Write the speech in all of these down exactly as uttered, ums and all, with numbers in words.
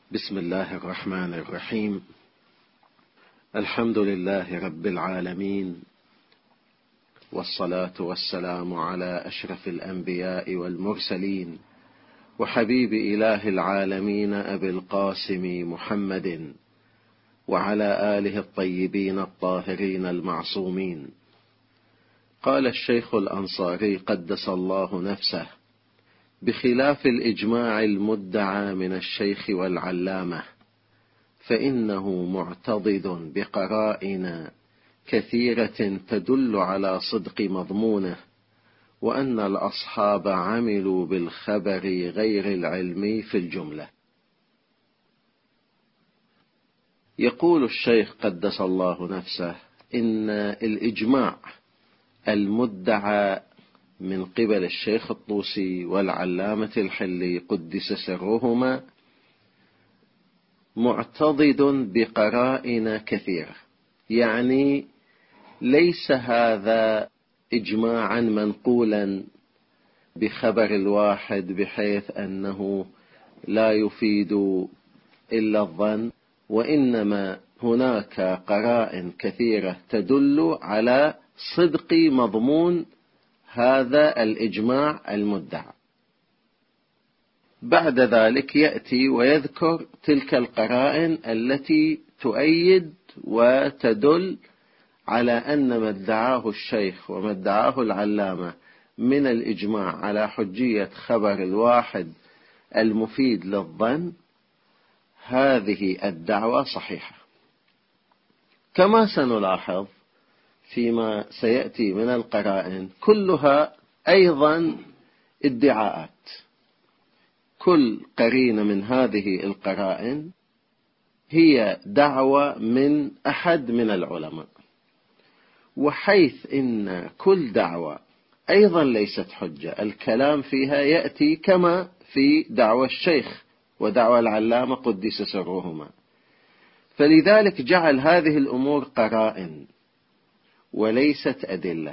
بسم الله الرحمن الرحيم. الحمد لله رب العالمين، والصلاة والسلام على أشرف الأنبياء والمرسلين، وحبيب إله العالمين أبي القاسم محمد، وعلى آله الطيبين الطاهرين المعصومين. قال الشيخ الأنصاري قدس الله نفسه: بخلاف الإجماع المدعى من الشيخ والعلامة، فإنه معتضد بقرائن كثيرة تدل على صدق مضمونه، وأن الأصحاب عملوا بالخبر غير العلمي في الجملة. يقول الشيخ قدس الله نفسه إن الإجماع المدعى من قبل الشيخ الطوسي والعلامة الحلي قدس سرهما معتضد بقرائن كثيرة، يعني ليس هذا إجماعا منقولا بخبر الواحد بحيث أنه لا يفيد إلا الظن، وإنما هناك قرائن كثيرة تدل على صدق مضمون هذا الإجماع المدعى. بعد ذلك يأتي ويذكر تلك القرائن التي تؤيد وتدل على أن ما ادعاه الشيخ وما ادعاه العلامة من الإجماع على حجية خبر الواحد المفيد للظن، هذه الدعوة صحيحة. كما سنلاحظ فيما سيأتي من القرائن كلها أيضا ادعاءات، كل قرينة من هذه القرائن هي دعوة من أحد من العلماء، وحيث إن كل دعوة أيضا ليست حجة، الكلام فيها يأتي كما في دعوى الشيخ ودعوى العلامة قدس سرهما. فلذلك جعل هذه الأمور قرائن وليست أدلة،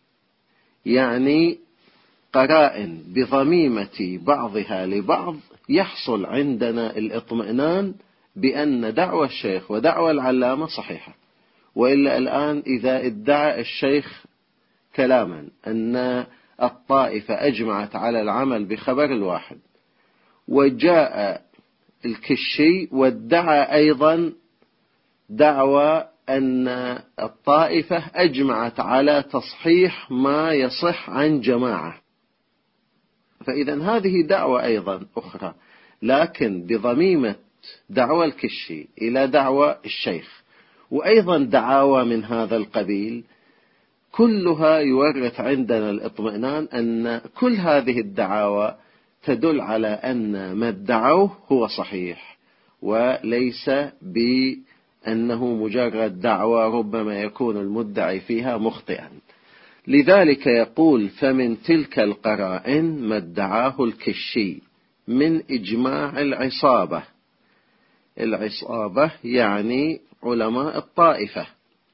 يعني قرائن بضميمة بعضها لبعض يحصل عندنا الاطمئنان بأن دعوى الشيخ ودعوى العلامة صحيحة. وإلا الآن إذا ادعى الشيخ كلاما أن الطائفة أجمعت على العمل بخبر الواحد، وجاء الكشي وادعى أيضا دعوى أن الطائفة أجمعت على تصحيح ما يصح عن جماعة، فإذا هذه دعوة أيضا أخرى، لكن بضميمة دعوى الكشي إلى دعوى الشيخ وأيضا دعاوى من هذا القبيل، كلها يورث عندنا الاطمئنان أن كل هذه الدعاوى تدل على أن ما ادعوه هو صحيح، وليس بأنه مجرد دعوى ربما يكون المدعي فيها مخطئا. لذلك يقول: فمن تلك القرائن ما ادعاه الكشي من إجماع العصابة. العصابة يعني علماء الطائفة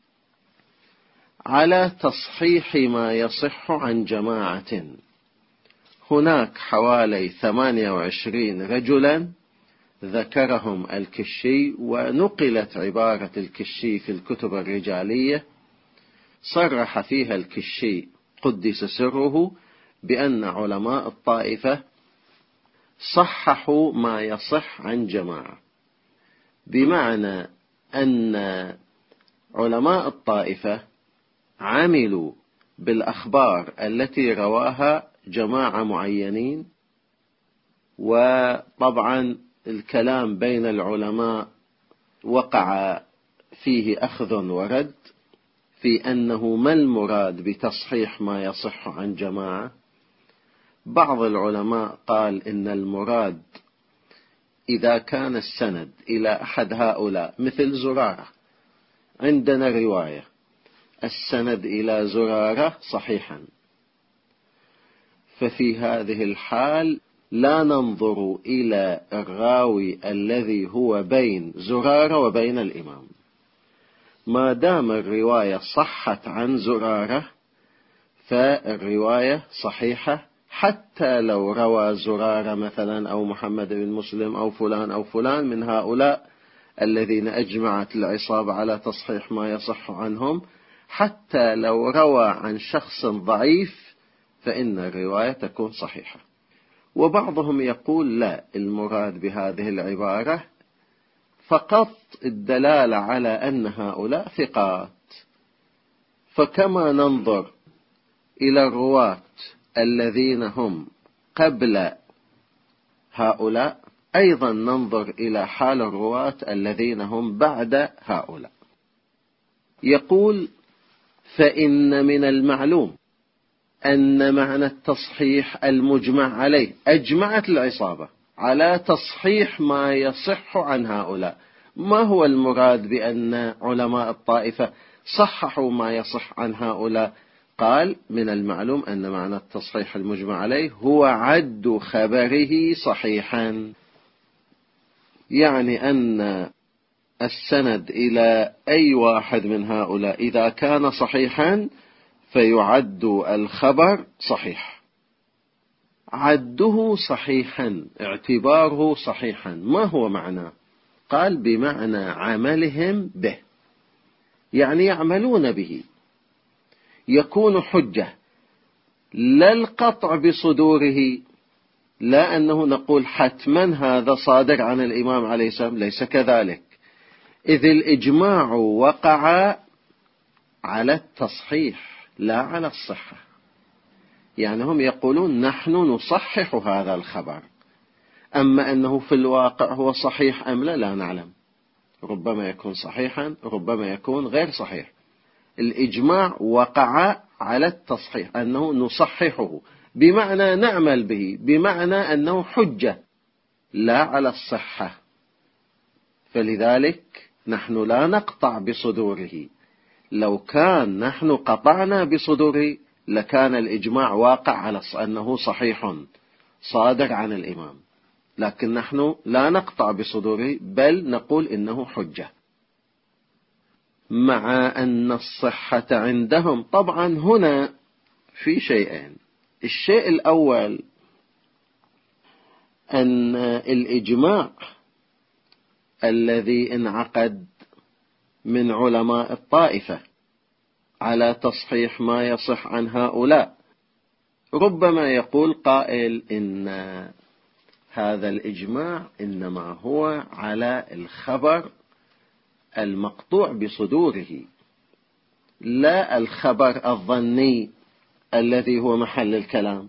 على تصحيح ما يصح عن جماعة. هناك حوالي ثمانية وعشرين رجلا ذكرهم الكشي، ونقلت عبارة الكشي في الكتب الرجالية، صرح فيها الكشي قدس سره بأن علماء الطائفة صححوا ما يصح عن جماعة، بمعنى أن علماء الطائفة عملوا بالأخبار التي رواها جماعة معينين. وطبعا الكلام بين العلماء وقع فيه أخذ ورد في أنه ما المراد بتصحيح ما يصح عن جماعة. بعض العلماء قال إن المراد إذا كان السند إلى أحد هؤلاء، مثل زرارة، عندنا رواية السند إلى زرارة صحيحا، ففي هذه الحال لا ننظر إلى الراوي الذي هو بين زرارة وبين الإمام، ما دام الرواية صحت عن زرارة فالرواية صحيحة حتى لو روى زرارة مثلا أو محمد بن مسلم أو فلان أو فلان من هؤلاء الذين أجمعت العصابة على تصحيح ما يصح عنهم، حتى لو روى عن شخص ضعيف فإن الرواية تكون صحيحة. وبعضهم يقول لا، المراد بهذه العبارة فقط الدلالة على أن هؤلاء ثقات، فكما ننظر إلى الرواة الذين هم قبل هؤلاء أيضا ننظر إلى حال الرواة الذين هم بعد هؤلاء. يقول: فإن من المعلوم أن معنى التصحيح المجمع عليه، أجمعت العصابة على تصحيح ما يصح عن هؤلاء. ما هو المراد بأن علماء الطائفة صححوا ما يصح عن هؤلاء؟ قال: من المعلوم أن معنى التصحيح المجمع عليه هو عد خبره صحيحا، يعني أن السند إلى أي واحد من هؤلاء إذا كان صحيحا فيعد الخبر صحيح. عده صحيحا، اعتباره صحيحا، ما هو معناه؟ قال: بمعنى عملهم به، يعني يعملون به، يكون حجة. لا القطع بصدوره، لا أنه نقول حتما هذا صادر عن الإمام عليه السلام، ليس كذلك، إذ الإجماع وقع على التصحيح لا على الصحة. يعني هم يقولون نحن نصحح هذا الخبر، أما أنه في الواقع هو صحيح أم لا لا نعلم، ربما يكون صحيحا ربما يكون غير صحيح. الإجماع وقع على التصحيح، أنه نصححه بمعنى نعمل به، بمعنى أنه حجة، لا على الصحة. فلذلك نحن لا نقطع بصدوره، لو كان نحن قطعنا بصدوره لكان الإجماع واقع على أنه صحيح صادر عن الإمام، لكن نحن لا نقطع بصدوره بل نقول إنه حجة. مع أن الصحة عندهم، طبعا هنا في شيئين. الشيء الأول أن الإجماع الذي انعقد من علماء الطائفة على تصحيح ما يصح عن هؤلاء، ربما يقول قائل إن هذا الإجماع إنما هو على الخبر المقطوع بصدوره، لا الخبر الظني الذي هو محل الكلام.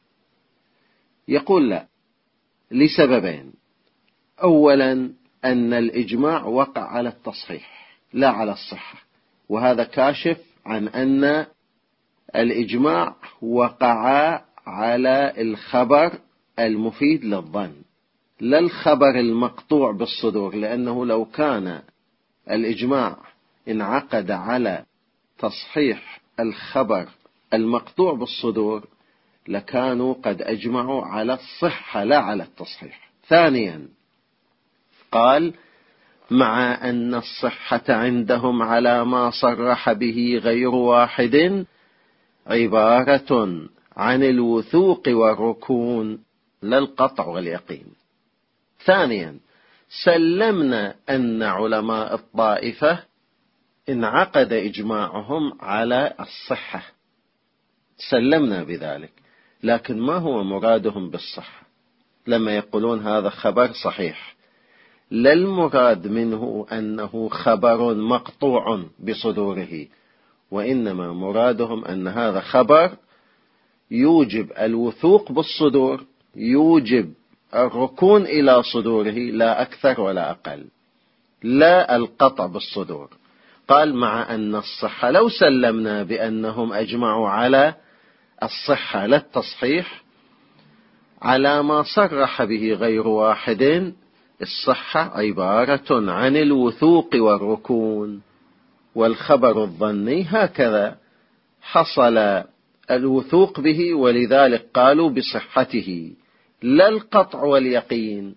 يقول لا، لسببين. أولا أن الإجماع وقع على التصحيح لا على الصحة، وهذا كاشف عن أن الإجماع وقع على الخبر المفيد للظن لا الخبر المقطوع بالصدور، لأنه لو كان الإجماع انعقد على تصحيح الخبر المقطوع بالصدور لكانوا قد أجمعوا على الصحة لا على التصحيح. ثانيا قال: مع أن الصحة عندهم على ما صرح به غير واحد عبارة عن الوثوق والركون لا القطع واليقين. ثانيا سلمنا أن علماء الطائفة انعقد إجماعهم على الصحة، سلمنا بذلك، لكن ما هو مرادهم بالصحة لما يقولون هذا خبر صحيح؟ لا المراد منه أنه خبر مقطوع بصدوره، وإنما مرادهم أن هذا خبر يوجب الوثوق بالصدور، يوجب الركون إلى صدوره، لا أكثر ولا أقل، لا القطع بالصدور. قال: مع أن الصحة لو سلمنا بأنهم أجمعوا على الصحة لا التصحيح على ما صرح به غير واحد، الصحة عبارة عن الوثوق والركون، والخبر الظني هكذا حصل الوثوق به ولذلك قالوا بصحته لا القطع واليقين.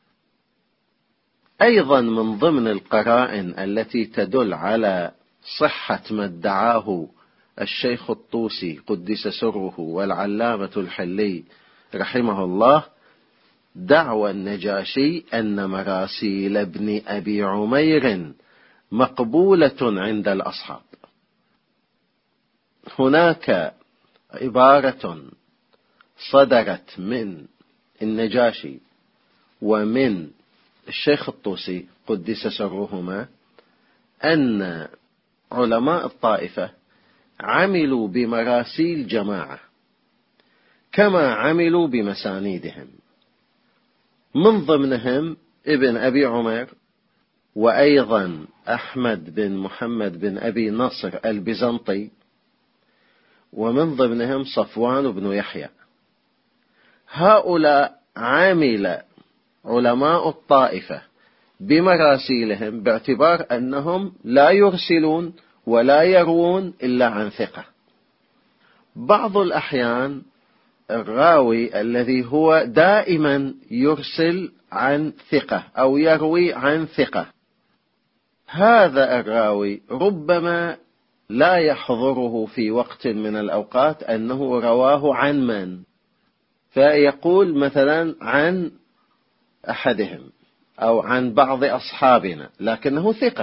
أيضا من ضمن القرائن التي تدل على صحة ما ادعاه الشيخ الطوسي قدس سره والعلامة الحلي رحمه الله دعوى النجاشي أن مراسيل ابن أبي عمير مقبولة عند الأصحاب. هناك عبارة صدرت من النجاشي ومن الشيخ الطوسي قدس سرهما أن علماء الطائفة عملوا بمراسيل جماعة كما عملوا بمسانيدهم، من ضمنهم ابن أبي عمر، وأيضا أحمد بن محمد بن أبي نصر البيزنطي، ومن ضمنهم صفوان بن يحيى. هؤلاء عمل علماء الطائفة بمراسيلهم باعتبار أنهم لا يرسلون ولا يروون إلا عن ثقة. بعض الأحيان الراوي الذي هو دائما يرسل عن ثقة أو يروي عن ثقة، هذا الراوي ربما لا يحضره في وقت من الأوقات أنه رواه عن من، فيقول مثلا عن أحدهم أو عن بعض أصحابنا لكنه ثقة،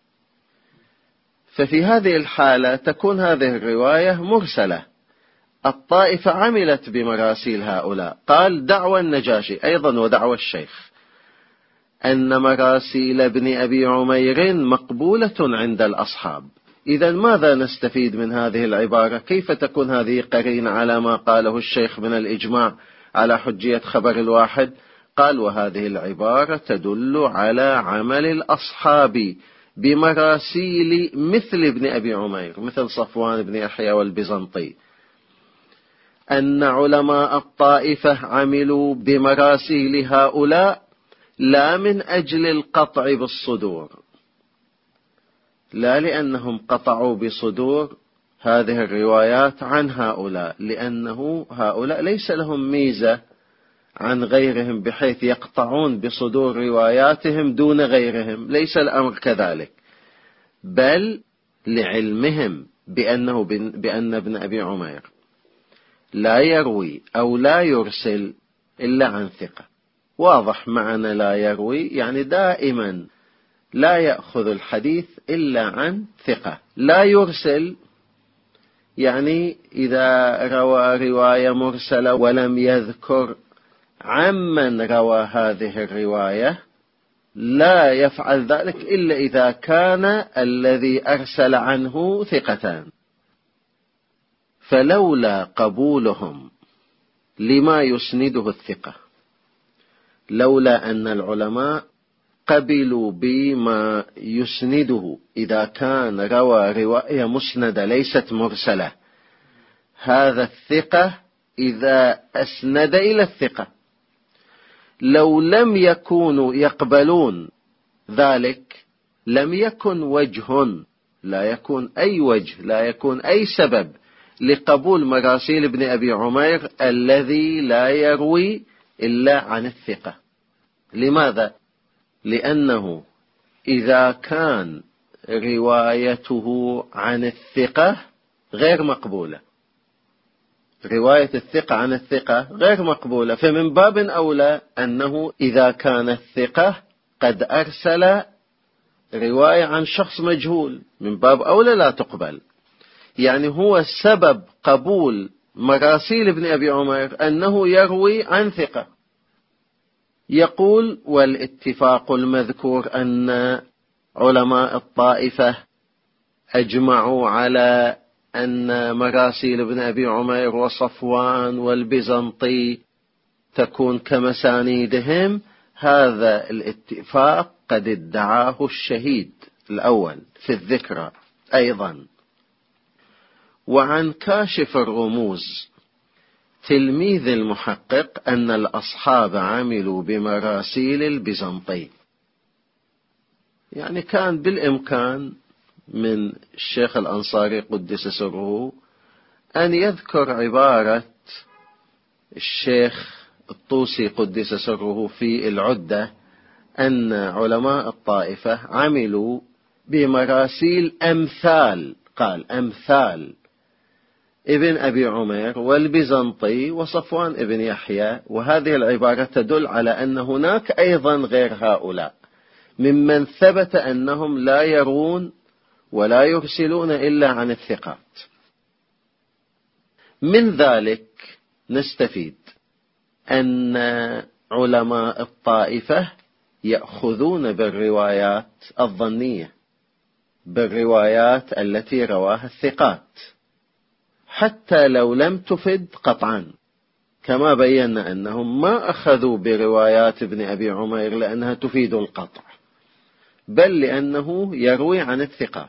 ففي هذه الحالة تكون هذه الرواية مرسلة. الطائفة عملت بمراسيل هؤلاء. قال دعوى النجاشي أيضا ودعوى الشيخ أن مراسيل ابن أبي عمير مقبولة عند الأصحاب. إذا ماذا نستفيد من هذه العبارة؟ كيف تكون هذه قرينة على ما قاله الشيخ من الإجماع على حجية خبر الواحد؟ قال وهذه العبارة تدل على عمل الأصحاب بمراسيل مثل ابن أبي عمير، مثل صفوان بن يحيى والبيزنطي، أن علماء الطائفة عملوا بمراسيل هؤلاء لا من أجل القطع بالصدور، لا لأنهم قطعوا بصدور هذه الروايات عن هؤلاء، لأنه هؤلاء ليس لهم ميزة عن غيرهم بحيث يقطعون بصدور رواياتهم دون غيرهم، ليس الأمر كذلك، بل لعلمهم بأنه بأن ابن أبي عمير لا يروي أو لا يرسل إلا عن ثقة. واضح معنى لا يروي، يعني دائما لا يأخذ الحديث إلا عن ثقة. لا يرسل يعني إذا روى رواية مرسلة ولم يذكر عمن روى هذه الرواية لا يفعل ذلك إلا إذا كان الذي أرسل عنه ثقتان. فلولا قبولهم لما يسنده الثقة، لولا أن العلماء قبلوا بما يسنده إذا كان روى رواية مسندة ليست مرسلة، هذا الثقة إذا أسند إلى الثقة لو لم يكونوا يقبلون ذلك لم يكن وجه، لا يكون أي وجه، لا يكون أي سبب لقبول مراسيل ابن أبي عمير الذي لا يروي إلا عن الثقة. لماذا؟ لأنه إذا كان روايته عن الثقة غير مقبولة، رواية الثقة عن الثقة غير مقبولة، فمن باب أولى أنه إذا كان الثقة قد أرسل رواية عن شخص مجهول من باب أولى لا تقبل. يعني هو سبب قبول مراسيل ابن أبي عمير أنه يروي عن ثقة. يقول والاتفاق المذكور أن علماء الطائفة أجمعوا على أن مراسيل ابن أبي عمير وصفوان والبيزنطي تكون كمسانيدهم، هذا الاتفاق قد ادعاه الشهيد الأول في الذكرى أيضا. وعن كاشف الرموز تلميذ المحقق أن الأصحاب عملوا بمراسيل البيزنطي. يعني كان بالإمكان من الشيخ الأنصاري قدس سره أن يذكر عبارة الشيخ الطوسي قدس سره في العدة أن علماء الطائفة عملوا بمراسيل أمثال، قال أمثال ابن أبي عمير والبيزنطي وصفوان ابن يحيى. وهذه العبارة تدل على أن هناك أيضا غير هؤلاء ممن ثبت أنهم لا يرون ولا يرسلون إلا عن الثقات. من ذلك نستفيد أن علماء الطائفة يأخذون بالروايات الظنية، بالروايات التي رواها الثقات، حتى لو لم تفد قطعا، كما بينا أنهم ما أخذوا بروايات ابن أبي عمير لأنها تفيد القطع، بل لأنه يروي عن الثقات.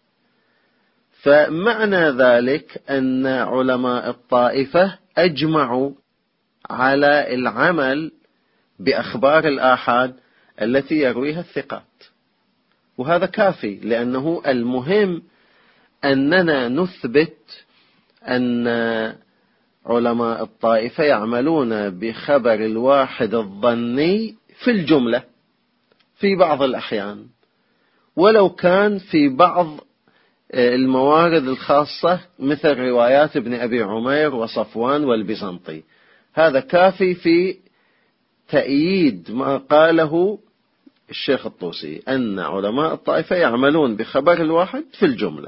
فمعنى ذلك أن علماء الطائفة أجمعوا على العمل بأخبار الآحاد التي يرويها الثقات، وهذا كافي، لأنه المهم أننا نثبت أن علماء الطائفة يعملون بخبر الواحد الظني في الجملة في بعض الأحيان، ولو كان في بعض الموارد الخاصة مثل روايات ابن أبي عمير وصفوان والبيزنطي. هذا كافي في تأييد ما قاله الشيخ الطوسي، أن علماء الطائفة يعملون بخبر الواحد في الجملة.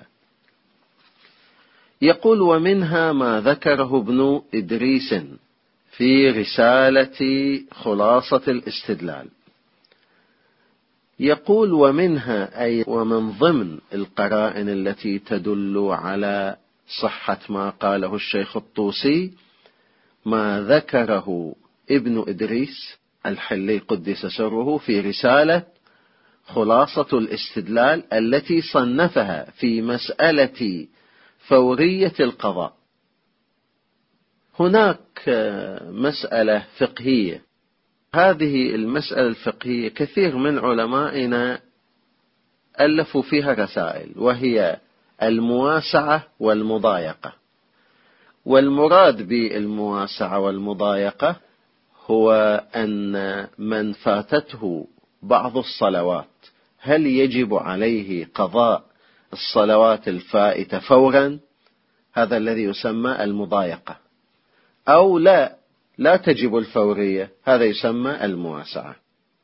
يقول: ومنها ما ذكره ابن إدريس في رسالة خلاصة الاستدلال. يقول: ومنها أي ومن ضمن القرائن التي تدل على صحة ما قاله الشيخ الطوسي ما ذكره ابن إدريس الحلي قدس سره في رسالة خلاصة الاستدلال التي صنفها في مسألة فورية القضاء. هناك مسألة فقهية، هذه المسألة الفقهية كثير من علمائنا ألفوا فيها رسائل، وهي المواسعة والمضايقة. والمراد بالمواسعة والمضايقة هو أن من فاتته بعض الصلوات هل يجب عليه قضاء الصلوات الفائتة فورا؟ هذا الذي يسمى المضايقة. أو لا لا تجب الفورية، هذا يسمى المواسعة.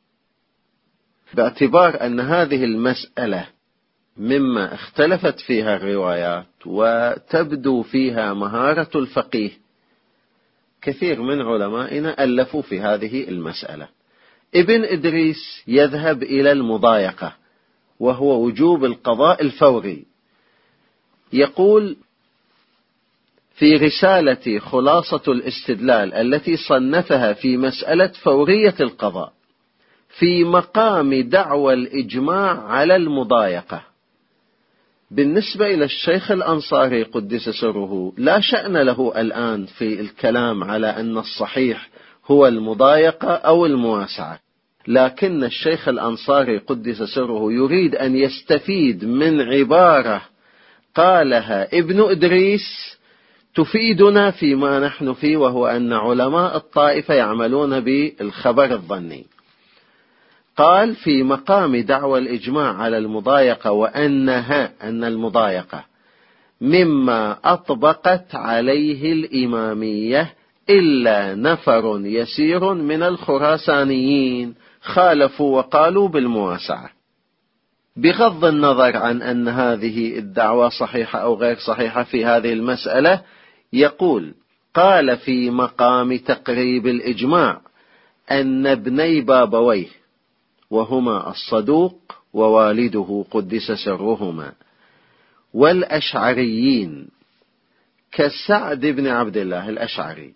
باعتبار أن هذه المسألة مما اختلفت فيها الروايات وتبدو فيها مهارة الفقيه، كثير من علمائنا ألفوا في هذه المسألة. ابن إدريس يذهب إلى المضايقة، وهو وجوب القضاء الفوري. يقول في رسالة خلاصة الاستدلال التي صنفها في مسألة فورية القضاء: في مقام دعوى الإجماع على المضايقة. بالنسبة إلى الشيخ الأنصاري قدس سره لا شأن له الآن في الكلام على أن الصحيح هو المضايقة أو المواسعة، لكن الشيخ الأنصاري قدس سره يريد أن يستفيد من عبارة قالها ابن إدريس تفيدنا فيما نحن فيه، وهو أن علماء الطائفة يعملون بالخبر الظني. قال: في مقام دعوى الإجماع على المضايقة، وأنها أن المضايقة مما أطبقت عليه الإمامية إلا نفر يسير من الخراسانيين خالفوا وقالوا بالمواسعة. بغض النظر عن أن هذه الدعوة صحيحة أو غير صحيحة في هذه المسألة، يقول: قال في مقام تقريب الإجماع أن ابني بابويه، وهما الصدوق ووالده قدس سرهما، والأشعريين كسعد بن عبد الله الأشعري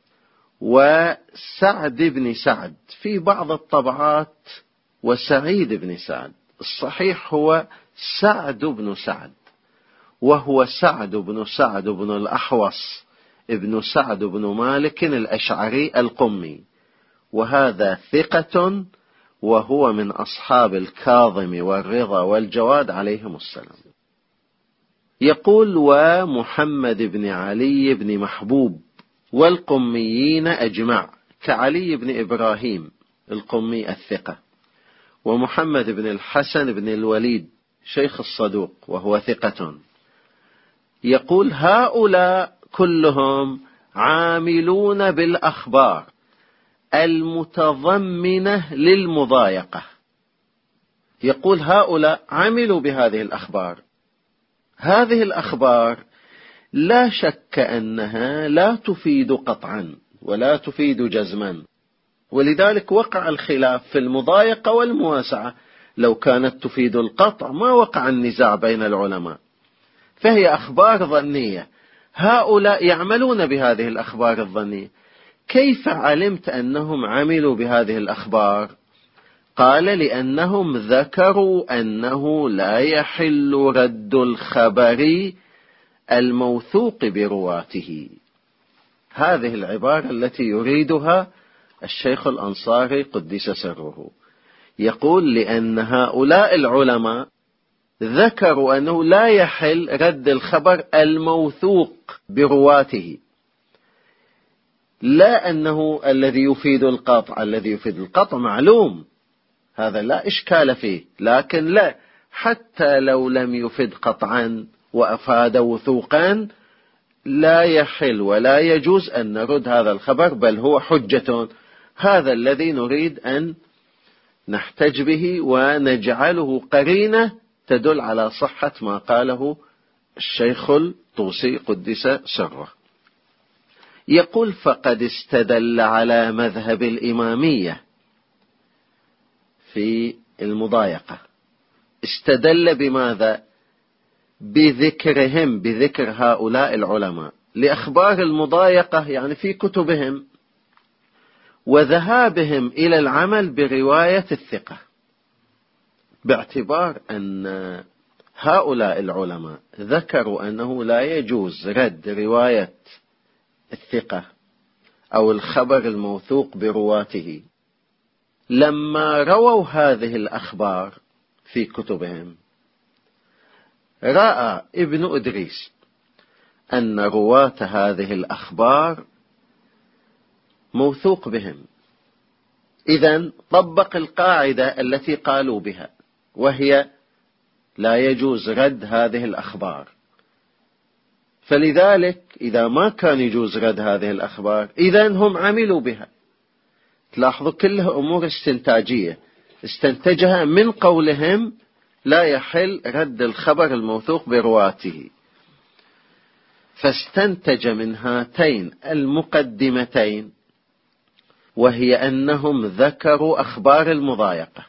وسعد بن سعد في بعض الطبعات وسعيد بن سعد، الصحيح هو سعد بن سعد، وهو سعد بن سعد بن الأحوص ابن سعد بن مالك الأشعري القمي، وهذا ثقة، وهو من أصحاب الكاظم والرضا والجواد عليهم السلام. يقول: ومحمد بن علي بن محبوب والقميين أجمع، كعلي بن إبراهيم القمي الثقة، ومحمد بن الحسن بن الوليد شيخ الصدوق وهو ثقة، يقول هؤلاء كلهم عاملون بالأخبار المتضمنة للمضايقة. يقول هؤلاء عملوا بهذه الأخبار. هذه الأخبار لا شك أنها لا تفيد قطعا ولا تفيد جزما، ولذلك وقع الخلاف في المضايقة والمواسعة. لو كانت تفيد القطع ما وقع النزاع بين العلماء، فهي أخبار ظنية. هؤلاء يعملون بهذه الأخبار الظنية. كيف علمت أنهم عملوا بهذه الأخبار؟ قال لأنهم ذكروا أنه لا يحل رد الخبر الموثوق برواته. هذه العبارة التي يريدها الشيخ الأنصاري قدس سره. يقول لأن هؤلاء العلماء ذكروا أنه لا يحل رد الخبر الموثوق برواته، لا أنه الذي يفيد القطع. الذي يفيد القطع معلوم، هذا لا إشكال فيه، لكن لا، حتى لو لم يفيد قطعا وأفاد وثوقا لا يحل ولا يجوز أن نرد هذا الخبر، بل هو حجة. هذا الذي نريد أن نحتج به ونجعله قرينة تدل على صحة ما قاله الشيخ الطوسي قدس سره. يقول فقد استدل على مذهب الإمامية في المضايقة. استدل بماذا؟ بذكرهم، بذكر هؤلاء العلماء لأخبار المضايقة يعني في كتبهم، وذهابهم إلى العمل برواية الثقة، باعتبار أن هؤلاء العلماء ذكروا أنه لا يجوز رد رواية الثقة أو الخبر الموثوق برواته. لما رووا هذه الأخبار في كتبهم رأى ابن إدريس أن رواة هذه الأخبار موثوق بهم، إذن طبق القاعدة التي قالوا بها، وهي لا يجوز رد هذه الأخبار. فلذلك إذا ما كان يجوز رد هذه الأخبار إذن هم عملوا بها. تلاحظوا كلها أمور استنتاجية استنتجها من قولهم لا يحل رد الخبر الموثوق برواته. فاستنتج من هاتين المقدمتين، وهي أنهم ذكروا أخبار المضايقة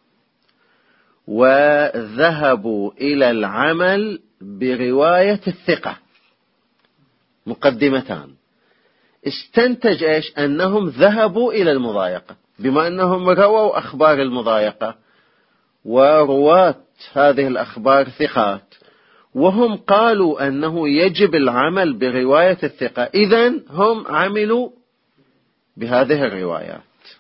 وذهبوا إلى العمل برواية الثقة، مقدمتان. استنتج إيش؟ أنهم ذهبوا إلى المضايقة، بما أنهم رووا أخبار المضايقة ورواة هذه الأخبار ثقات، وهم قالوا أنه يجب العمل برواية الثقة، إذن هم عملوا بهذه الروايات.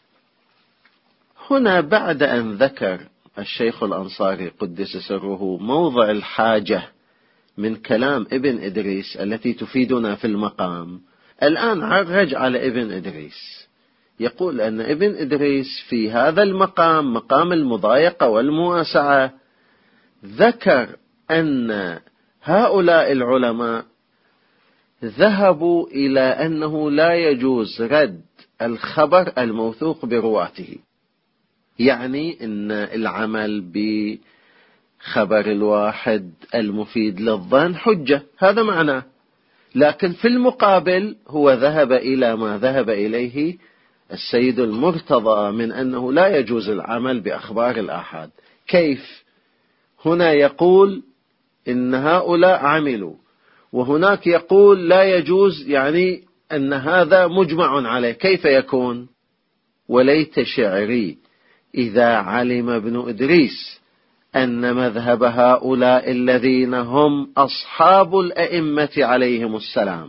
هنا بعد أن ذكر الشيخ الأنصاري قدس سره موضع الحاجة من كلام ابن إدريس التي تفيدنا في المقام، الآن عرج على ابن إدريس. يقول أن ابن إدريس في هذا المقام، مقام المضايقة والمواسعة، ذكر أن هؤلاء العلماء ذهبوا إلى أنه لا يجوز رد الخبر الموثوق برواته، يعني أن العمل بخبر الواحد المفيد للظن حجة، هذا معناه. لكن في المقابل هو ذهب إلى ما ذهب إليه السيد المرتضى من أنه لا يجوز العمل بأخبار الآحاد. كيف؟ هنا يقول إن هؤلاء عملوا، وهناك يقول لا يجوز، يعني أن هذا مجمع عليه. كيف يكون؟ وليت شعري إذا علم ابن إدريس أن مذهب هؤلاء الذين هم أصحاب الأئمة عليهم السلام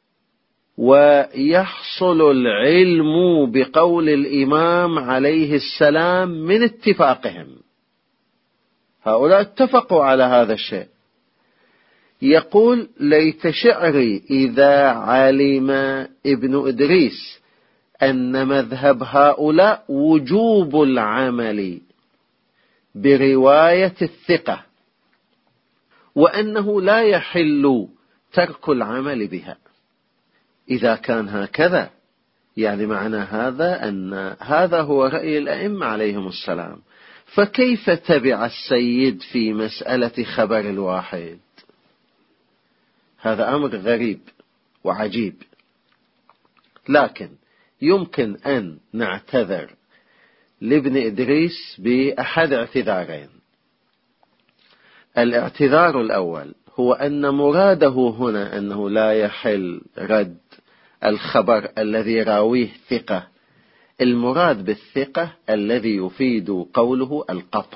ويحصل العلم بقول الإمام عليه السلام من اتفاقهم. هؤلاء اتفقوا على هذا الشيء. يقول ليت شعري إذا علم ابن إدريس أن مذهب هؤلاء وجوب العمل برواية الثقة، وأنه لا يحل ترك العمل بها. إذا كان هكذا يعني معنى هذا أن هذا هو رأي الأئمة عليهم السلام، فكيف تبع السيد في مسألة خبر الواحد؟ هذا أمر غريب وعجيب. لكن يمكن أن نعتذر لابن إدريس بأحد اعتذارين. الاعتذار الأول هو أن مراده هنا أنه لا يحل رد الخبر الذي راويه ثقة. المراد بالثقة الذي يفيد قوله القطع،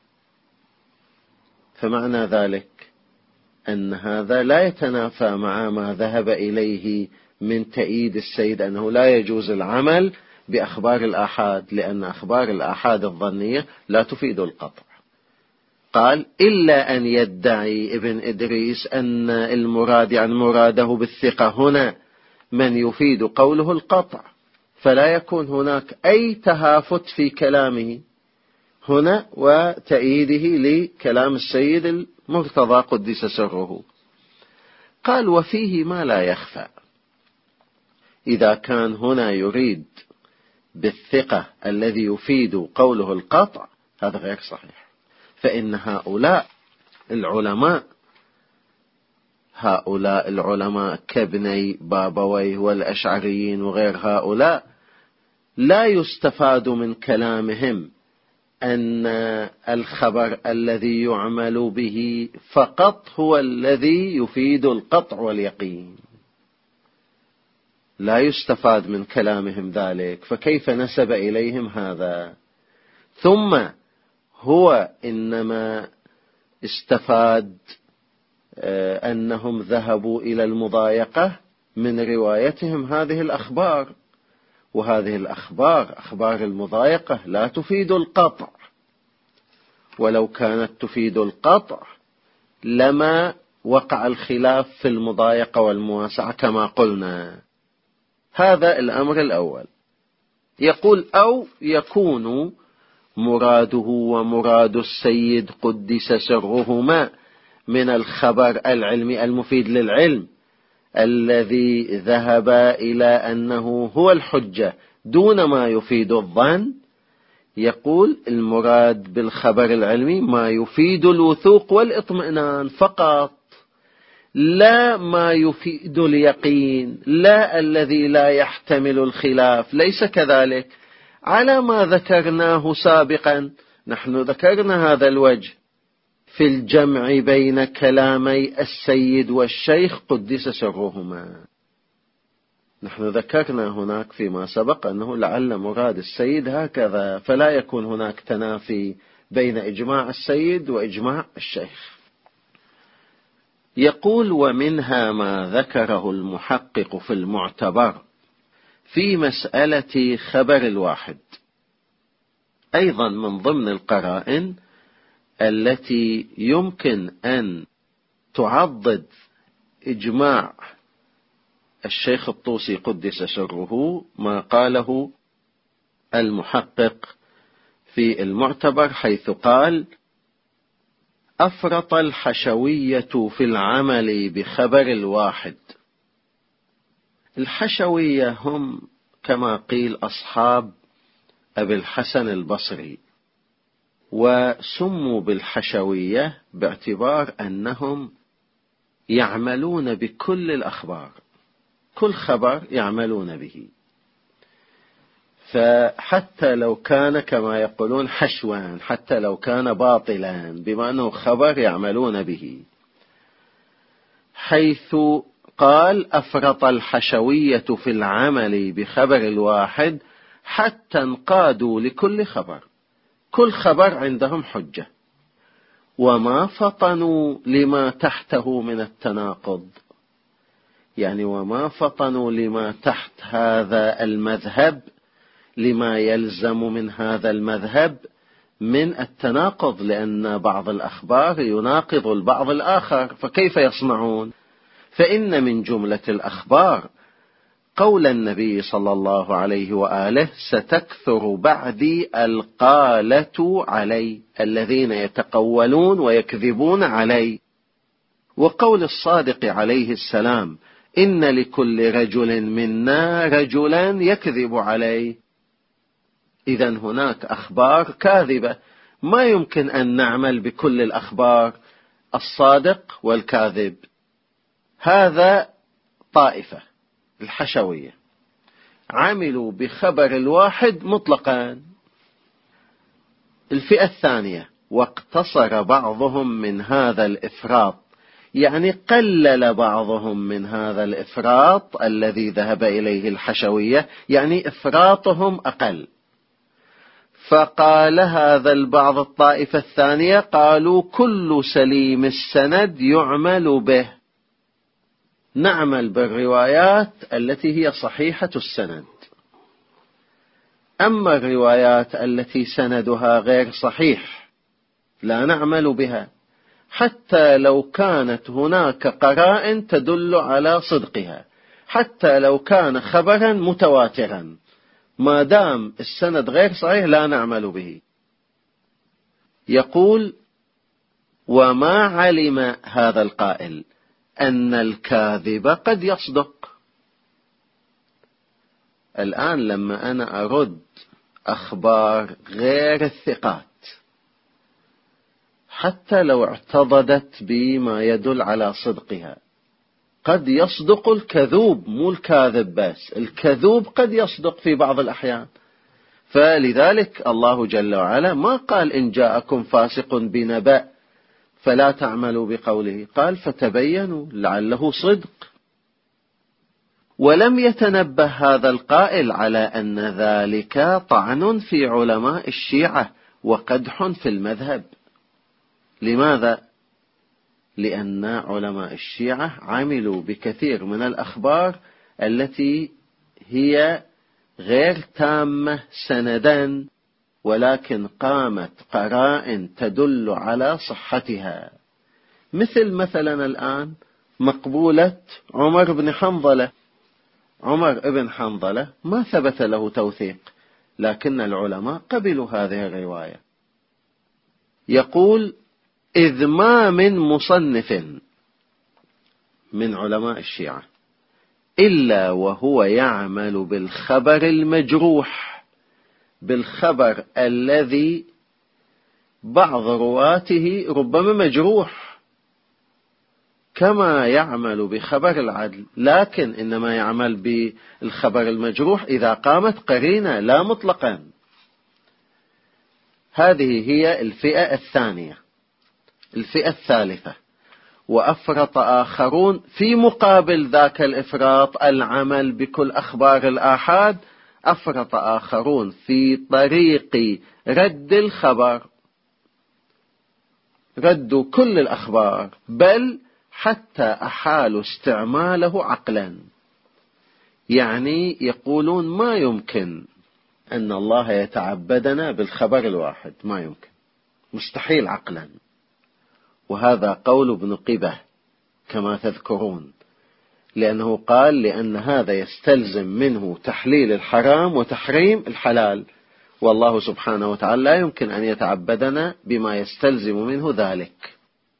فمعنى ذلك أن هذا لا يتنافى مع ما ذهب إليه من تأييد السيد أنه لا يجوز العمل بأخبار الآحاد، لأن أخبار الآحاد الظنية لا تفيد القطع. قال إلا أن يدعي ابن إدريس أن المراد يعني مراده بالثقة هنا من يفيد قوله القطع، فلا يكون هناك أي تهافت في كلامه هنا وتأييده لكلام السيد المرتضى قدس سره. قال وفيه ما لا يخفى. إذا كان هنا يريد بالثقة الذي يفيد قوله القطع هذا غير صحيح، فإن هؤلاء العلماء هؤلاء العلماء كابني بابويه والأشعريين وغير هؤلاء لا يستفاد من كلامهم أن الخبر الذي يعمل به فقط هو الذي يفيد القطع واليقين، لا يستفاد من كلامهم ذلك، فكيف نسب إليهم هذا؟ ثم هو إنما استفاد أنهم ذهبوا إلى المضايقة من روايتهم هذه الأخبار، وهذه الأخبار أخبار المضايقة لا تفيد القطع، ولو كانت تفيد القطع لما وقع الخلاف في المضايقة والمواسعة كما قلنا. هذا الأمر الأول. يقول أو يكون مراده ومراد السيد قدس سرهما من الخبر العلمي المفيد للعلم الذي ذهب إلى أنه هو الحجة دون ما يفيد الظن. يقول المراد بالخبر العلمي ما يفيد الوثوق والاطمئنان فقط، لا ما يفيد اليقين، لا الذي لا يحتمل الخلاف، ليس كذلك على ما ذكرناه سابقا. نحن ذكرنا هذا الوجه في الجمع بين كلامي السيد والشيخ قدس سرهما. نحن ذكرنا هناك فيما سبق أنه لعل مراد السيد هكذا، فلا يكون هناك تنافي بين إجماع السيد وإجماع الشيخ. يقول ومنها ما ذكره المحقق في المعتبر في مسألة خبر الواحد، أيضا من ضمن القرائن التي يمكن أن تعضد إجماع الشيخ الطوسي قدس سره ما قاله المحقق في المعتبر، حيث قال أفرط الحشوية في العمل بخبر الواحد. الحشوية هم كما قيل أصحاب أبي الحسن البصري، وسموا بالحشوية باعتبار أنهم يعملون بكل الأخبار، كل خبر يعملون به، فحتى لو كان كما يقولون حشوا، حتى لو كان باطلا بما أنه خبر يعملون به، حيث قال أفرط الحشوية في العمل بخبر الواحد حتى انقادوا لكل خبر، كل خبر عندهم حجة، وما فطنوا لما تحته من التناقض، يعني وما فطنوا لما تحت هذا المذهب، لما يلزم من هذا المذهب من التناقض، لأن بعض الأخبار يناقض البعض الآخر، فكيف يصنعون؟ فإن من جملة الأخبار قول النبي صلى الله عليه وآله ستكثر بعدي القالة علي، الذين يتقولون ويكذبون علي، وقول الصادق عليه السلام: إن لكل رجل منا رجلا يكذب عليه. إذن هناك أخبار كاذبة، ما يمكن أن نعمل بكل الأخبار الصادق والكاذب. هذا طائفة الحشوية عملوا بخبر الواحد مطلقا. الفئة الثانية واقتصر بعضهم من هذا الإفراط، يعني قلل بعضهم من هذا الإفراط الذي ذهب إليه الحشوية، يعني إفراطهم أقل. فقال هذا البعض الطائفة الثانية قالوا: كل سليم السند يعمل به، نعمل بالروايات التي هي صحيحة السند، أما الروايات التي سندها غير صحيح لا نعمل بها، حتى لو كانت هناك قرائن تدل على صدقها، حتى لو كان خبرا متواترا، ما دام السند غير صحيح لا نعمل به. يقول: وما علم هذا القائل أن الكاذب قد يصدق. الآن لما أنا أرد أخبار غير الثقات حتى لو اعتضدت بما يدل على صدقها، قد يصدق الكذوب، مو الكاذب بس، الكذوب قد يصدق في بعض الأحيان. فلذلك الله جل وعلا ما قال: إن جاءكم فاسق بنبأ فلا تعملوا بقوله، قال: فتبينوا لعله صدق. ولم يتنبه هذا القائل على أن ذلك طعن في علماء الشيعة وقدح في المذهب. لماذا؟ لأن علماء الشيعة عملوا بكثير من الأخبار التي هي غير تامة سندا، ولكن قامت قرائن تدل على صحتها، مثل مثلا الآن مقبولة عمر بن حنظلة. عمر بن حنظلة ما ثبت له توثيق، لكن العلماء قبلوا هذه الرواية. يقول: إذ ما من مصنف من علماء الشيعة إلا وهو يعمل بالخبر المجروح، بالخبر الذي بعض رواته ربما مجروح، كما يعمل بخبر العدل، لكن إنما يعمل بالخبر المجروح إذا قامت قرينة، لا مطلقا. هذه هي الفئة الثانية. الفئة الثالثة: وأفرط آخرون في مقابل ذاك الإفراط العمل بكل أخبار الآحاد، أفرط آخرون في طريق رد الخبر، ردوا كل الأخبار، بل حتى أحالوا استعماله عقلا. يعني يقولون ما يمكن أن الله يتعبدنا بالخبر الواحد، ما يمكن، مستحيل عقلا. وهذا قول ابن قبة كما تذكرون، لأنه قال: لأن هذا يستلزم منه تحليل الحرام وتحريم الحلال، والله سبحانه وتعالى لا يمكن أن يتعبدنا بما يستلزم منه ذلك.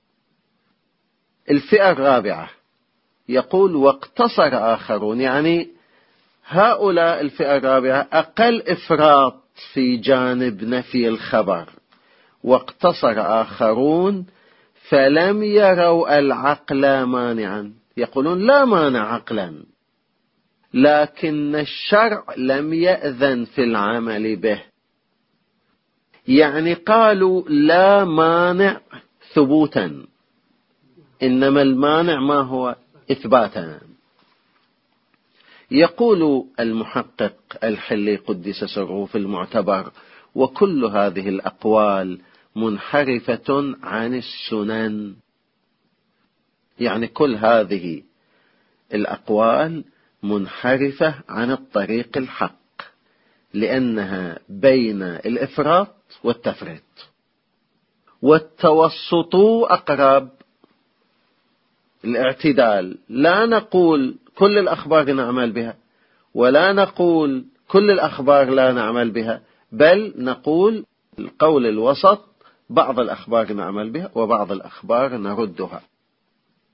الفئة الرابعة يقول: واقتصر آخرون، يعني هؤلاء الفئة الرابعة أقل إفراط في جانب نفي الخبر. واقتصر آخرون فلم يروا العقل مانعا، يقولون لا مانع عقلا، لكن الشرع لم يأذن في العمل به. يعني قالوا لا مانع ثبوتا، إنما المانع ما هو؟ إثباتا. يقول المحقق الحلي قدس سره في المعتبر: وكل هذه الأقوال منحرفة عن السنن. يعني كل هذه الأقوال منحرفة عن الطريق الحق، لأنها بين الإفراط والتفريط، والتوسط أقرب، الاعتدال. لا نقول كل الأخبار نعمل بها، ولا نقول كل الأخبار لا نعمل بها، بل نقول القول الوسط: بعض الأخبار نعمل بها وبعض الأخبار نردها.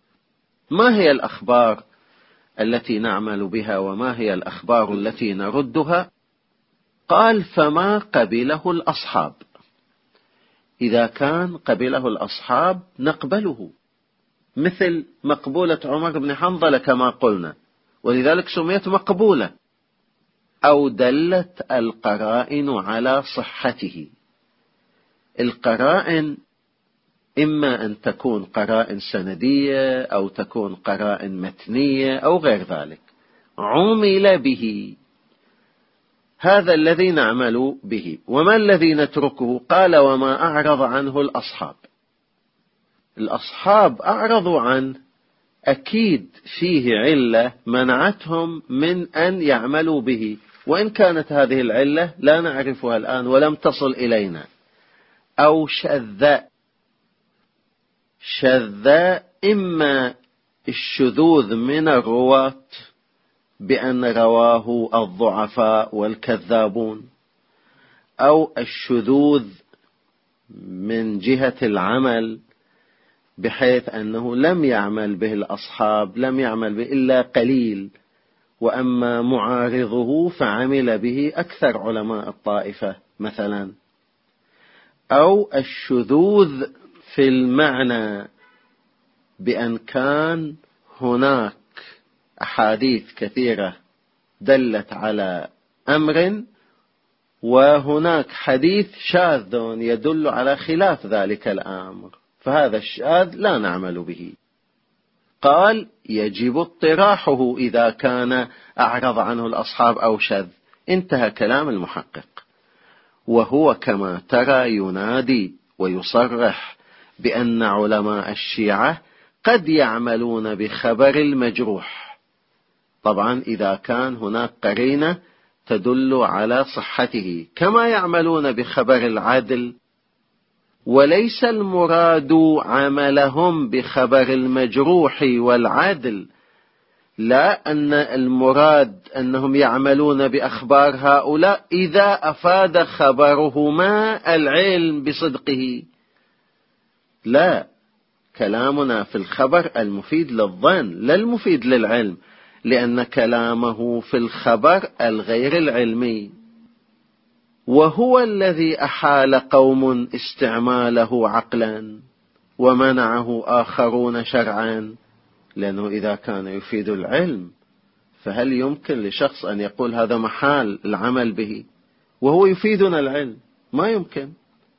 ما هي الأخبار التي نعمل بها وما هي الأخبار التي نردها؟ قال: فما قبله الأصحاب. إذا كان قبله الأصحاب نقبله، مثل مقبولة عمر بن حنظلة كما قلنا، ولذلك سميت مقبولة. أو دلت القرائن على صحته. القرائن إما أن تكون قرائن سندية أو تكون قرائن متنية أو غير ذلك، عمل به. هذا الذي نعمل به. وما الذي نتركه؟ قال: وما أعرض عنه الأصحاب. الأصحاب أعرضوا عنه، أكيد فيه علة منعتهم من أن يعملوا به، وإن كانت هذه العلة لا نعرفها الآن ولم تصل إلينا. أو شذ. شذ إما الشذوذ من الرواة بأن رواه الضعفاء والكذابون، أو الشذوذ من جهة العمل بحيث أنه لم يعمل به الأصحاب، لم يعمل به إلا قليل، وأما معارضه فعمل به أكثر علماء الطائفة مثلا. أو الشذوذ في المعنى بأن كان هناك أحاديث كثيرة دلت على أمر، وهناك حديث شاذ يدل على خلاف ذلك الأمر، فهذا الشاذ لا نعمل به. قال: يجب اطراحه إذا كان أعرض عنه الأصحاب أو شذ. انتهى كلام المحقق. وهو كما ترى ينادي ويصرح بأن علماء الشيعة قد يعملون بخبر المجروح، طبعا إذا كان هناك قرينة تدل على صحته، كما يعملون بخبر العدل. وليس المراد عملهم بخبر المجروح والعدل، لا، أن المراد أنهم يعملون بأخبار هؤلاء إذا أفاد خبرهما العلم بصدقه. لا، كلامنا في الخبر المفيد للظن لا المفيد للعلم، لأن كلامه في الخبر الغير العلمي. وهو الذي أحال قوم استعماله عقلا ومنعه آخرون شرعا، لأنه إذا كان يفيد العلم فهل يمكن لشخص أن يقول هذا محال العمل به وهو يفيدنا العلم؟ ما يمكن.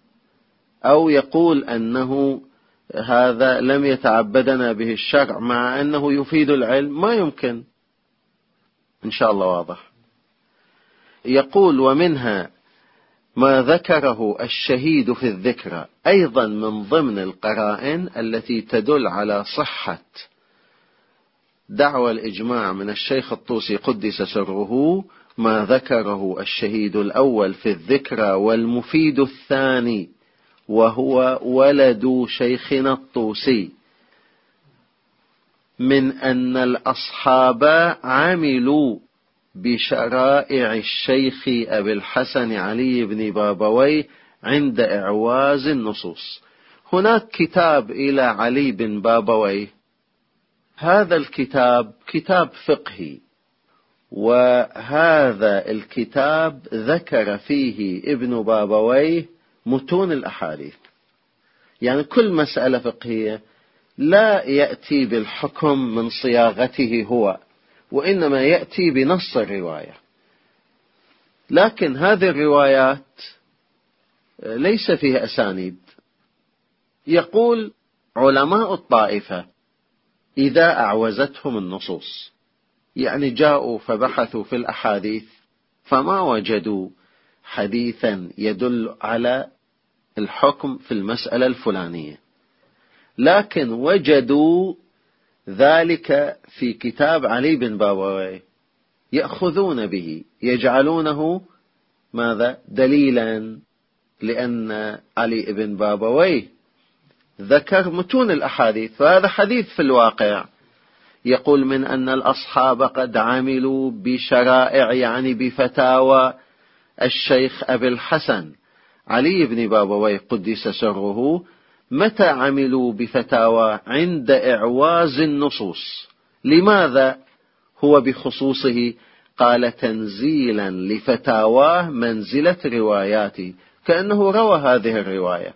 أو يقول أنه هذا لم يتعبدنا به الشرع مع أنه يفيد العلم، ما يمكن. إن شاء الله واضح. يقول: ومنها ما ذكره الشهيد في الذكرى، أيضا من ضمن القرائن التي تدل على صحة دعوى الإجماع من الشيخ الطوسي قدس سره، ما ذكره الشهيد الأول في الذكرى والمفيد الثاني، وهو ولد شيخنا الطوسي، من أن الأصحاب عملوا بشرائع الشيخ أبي الحسن علي بن بابويه عند إعواز النصوص. هناك كتاب إلى علي بن بابويه، هذا الكتاب كتاب فقهي، وهذا الكتاب ذكر فيه ابن بابويه متون الأحاديث، يعني كل مسألة فقهية لا يأتي بالحكم من صياغته هو، وإنما يأتي بنص الرواية. لكن هذه الروايات ليس فيها أسانيد. يقول: علماء الطائفة إذا أعوزتهم النصوص، يعني جاءوا فبحثوا في الأحاديث فما وجدوا حديثا يدل على الحكم في المسألة الفلانية، لكن وجدوا ذلك في كتاب علي بن بابويه، يأخذون به، يجعلونه ماذا؟ دليلا، لأن علي بن بابويه ذكر متون الأحاديث، فهذا حديث في الواقع. يقول: من أن الأصحاب قد عملوا بشرائع، يعني بفتاوى الشيخ أبي الحسن علي بن بابويه قدس سره، متى عملوا بفتاوى؟ عند إعواز النصوص. لماذا هو بخصوصه قال تنزيلا لفتاواه منزلة رواياته، كأنه روى هذه الرواية.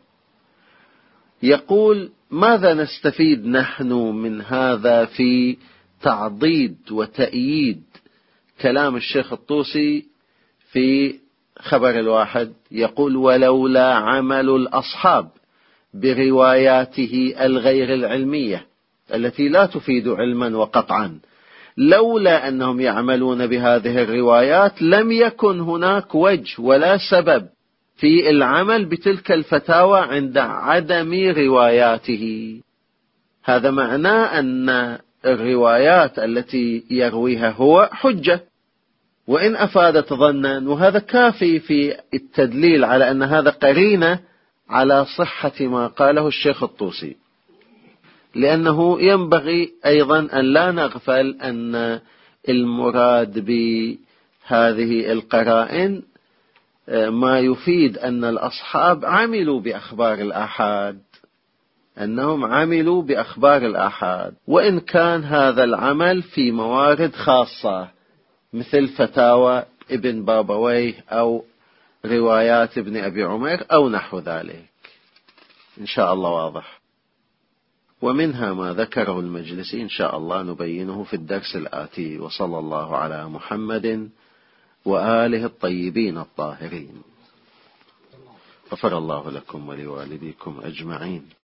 يقول ماذا نستفيد نحن من هذا في تعضيد وتأييد كلام الشيخ الطوسي في خبر الواحد؟ يقول ولولا عمل الأصحاب برواياته الغير العلمية التي لا تفيد علما وقطعا، لولا أنهم يعملون بهذه الروايات لم يكن هناك وجه ولا سبب في العمل بتلك الفتاوى عند عدم رواياته. هذا معناه أن الروايات التي يرويها هو حجة، وإن أفادت ظنا، وهذا كافي في التدليل على أن هذا قرينة على صحة ما قاله الشيخ الطوسي. لأنه ينبغي أيضا أن لا نغفل أن المراد بهذه القرائن ما يفيد أن الأصحاب عملوا بأخبار الآحاد، أنهم عملوا بأخبار الآحاد، وإن كان هذا العمل في موارد خاصة مثل فتاوى ابن بابويه أو روايات ابن أبي عمر أو نحو ذلك. إن شاء الله واضح. ومنها ما ذكره المجلسي إن شاء الله نبينه في الدرس الآتي. وصلى الله على محمد وآله الطيبين الطاهرين. غفر الله لكم ولوالديكم أجمعين.